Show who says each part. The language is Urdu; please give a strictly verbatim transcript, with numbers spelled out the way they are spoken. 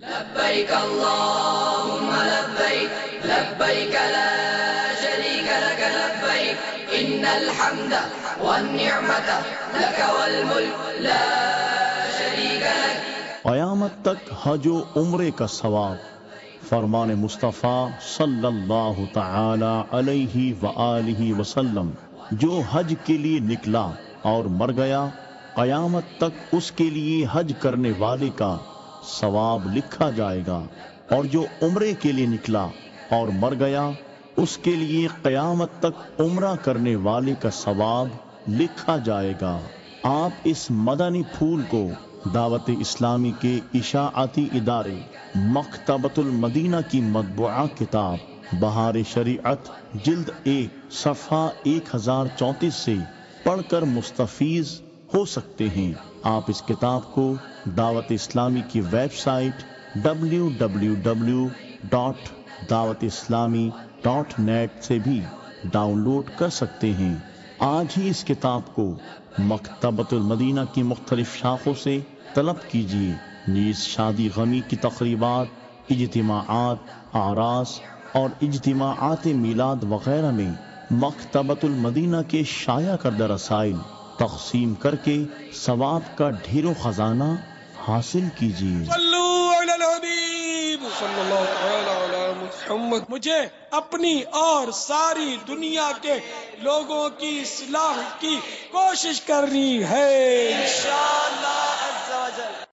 Speaker 1: لبیک اللہم لبیک لبیک لا شریک لک لبیک ان الحمد والنعمت لک والملک لا شریک لک۔
Speaker 2: قیامت تک حج و عمرے کا ثواب۔ فرمان مصطفیٰ صلی اللہ تعالی علیہ وآلہ وسلم، جو حج کے لیے نکلا اور مر گیا، قیامت تک اس کے لیے حج کرنے والے کا ثواب لکھا جائے گا، اور جو عمرے کے لیے نکلا اور مر گیا، اس کے لیے قیامت تک عمرہ کرنے والے کا ثواب لکھا جائے گا۔ آپ اس مدنی پھول کو دعوت اسلامی کے اشاعتی ادارے مکتبۃ المدینہ کی مطبوعہ کتاب بہار شریعت جلد ایک صفحہ ایک ہزار چونتیس سے پڑھ کر مستفیض ہو سکتے ہیں۔ آپ اس کتاب کو دعوت اسلامی کی website W W W dot Dawat Islami dot net سے بھی ڈاؤن لوڈ کر سکتے ہیں۔ آج ہی اس کتاب کو مکتبۃ المدینہ کی مختلف شاخوں سے طلب کیجیے۔ نیز شادی غمی کی تقریبات، اجتماعات، اعراس اور اجتماعات میلاد وغیرہ میں مکتبۃ المدینہ کے شائع کردہ رسائل تقسیم کر کے ثواب کا ڈھیر و خزانہ حاصل کیجیے۔
Speaker 3: صلو علی الحبیب صلی اللہ تعالی علی محمد۔ مجھے اپنی اور ساری دنیا کے لوگوں کی اصلاح کی کوشش کرنی ہے انشاءاللہ عز و جل۔